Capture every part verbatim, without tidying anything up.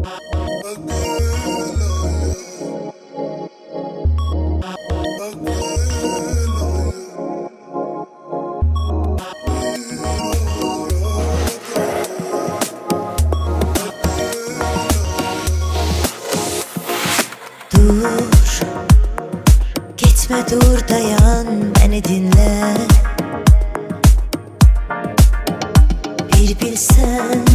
Dur, gitme dur dayan, beni dinle. Bir bilsen,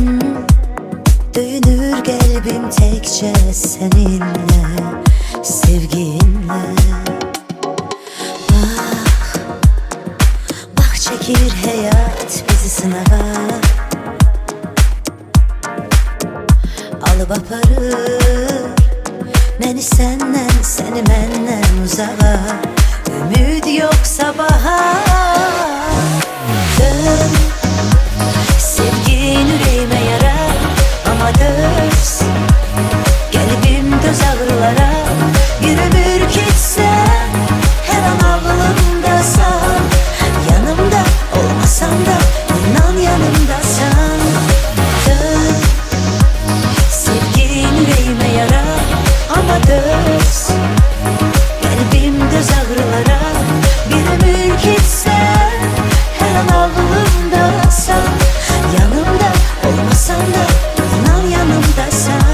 dönür kalbim tekçe seninle, sevginle. Bak, bak çekilir hayat bizi sınava, alıp aparır beni senden, seni benden uzağa. Ümid yok sabaha. Dön, sevgin yüreğime yarar, ama döz kalbim döz ağrılara. Yürümür gitsem her an ağlımdasan, yanımda olmasan da inan yanımdasan. Dön, sevgin yüreğime yarar, ama döz kalbim döz ağrılara. Bir ömür gitsen her an ağlımdasan, yanımda olmasan da inan yanımdasan.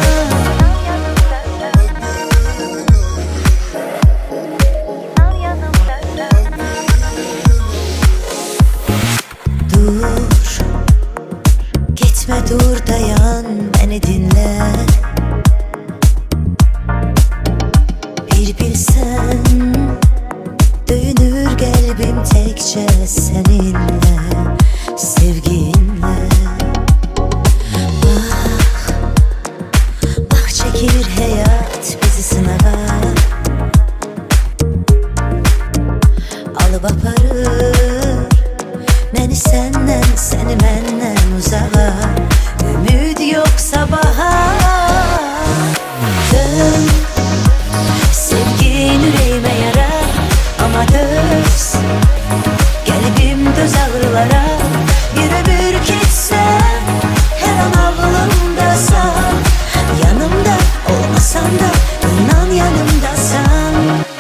Dur, gitme dur dayan, beni dinle. Bir bilsen, dönür kalbim tekçe seninle, sevginle. Bak, bak çekilir hayat bizi sınava, alıp aparır beni senden, seni benden uzağa. Ümid yok sabaha. Dön, sevgin yüreğime yarar, ama döz kalbim döz ağrılara. Bir ömür gitsem her an ağlımdasan, yanımda olmasan da inan yanımdasan.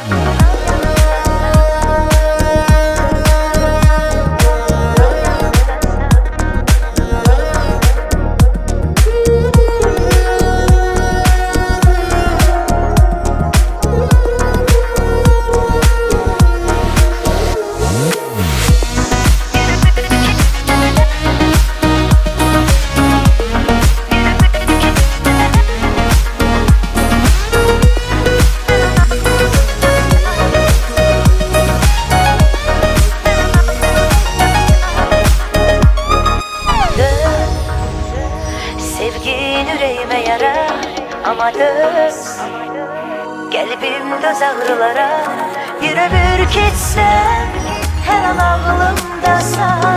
Sevgin yüreğime yarar, ama döz kalbim döz ağrılara. Bir ömür gitsem her an ağlımdasan,